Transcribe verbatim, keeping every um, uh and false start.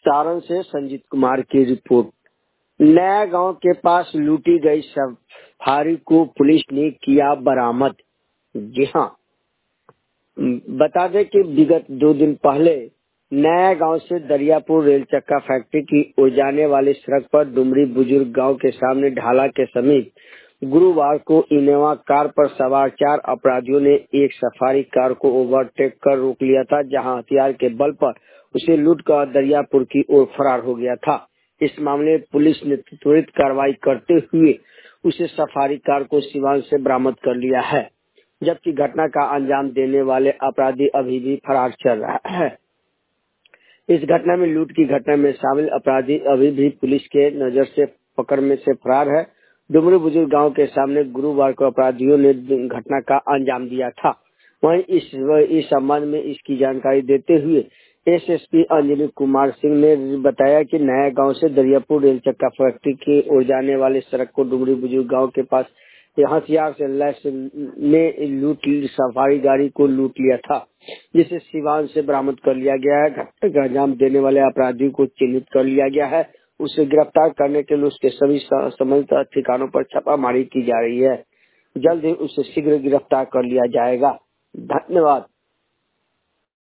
सारण से संजीत कुमार की रिपोर्ट। नया गांव के पास लूटी गई सफारी को पुलिस ने किया बरामद। जी हाँ, बता दें कि विगत दो दिन पहले नया गांव से दरियापुर रेल चक्का फैक्ट्री की ओर जाने वाली सड़क पर डुमरी बुजुर्ग गांव के सामने ढाला के समीप गुरुवार को इनोवा कार पर सवार चार अपराधियों ने एक सफारी कार को ओवरटेक कर रोक लिया था, जहां हथियार के बल पर उसे लूट कर दरियापुर की ओर फरार हो गया था। इस मामले में पुलिस ने त्वरित कार्रवाई करते हुए उसे सफारी कार को सिवान से बरामद कर लिया है, जबकि घटना का अंजाम देने वाले अपराधी अभी भी फरार चल रहा है। इस घटना में लूट की घटना में शामिल अपराधी अभी भी पुलिस के नजर से पकड़ में से फरार है। डुमरी बुजुर्ग गांव के सामने गुरुवार को अपराधियों ने घटना का अंजाम दिया था। वहीं इस इस संबंध में इसकी जानकारी देते हुए एसएसपी अंजलि कुमार सिंह ने बताया कि नया गांव से दरियापुर रेल चक्का फैक्ट्री की ओर जाने वाली सड़क को डुमरी बुजुर्ग गांव के पास हथियार से लैस ने लूट सफारी गाड़ी को लूट लिया था, जिसे सिवान से बरामद कर लिया गया है। घटना का अंजाम देने वाले अपराधियों को चिन्हित कर लिया गया है। उसे गिरफ्तार करने के लिए उसके सभी संबंधित ठिकानों पर छापामारी की जा रही है। जल्द ही उसे शीघ्र गिरफ्तार कर लिया जाएगा। धन्यवाद।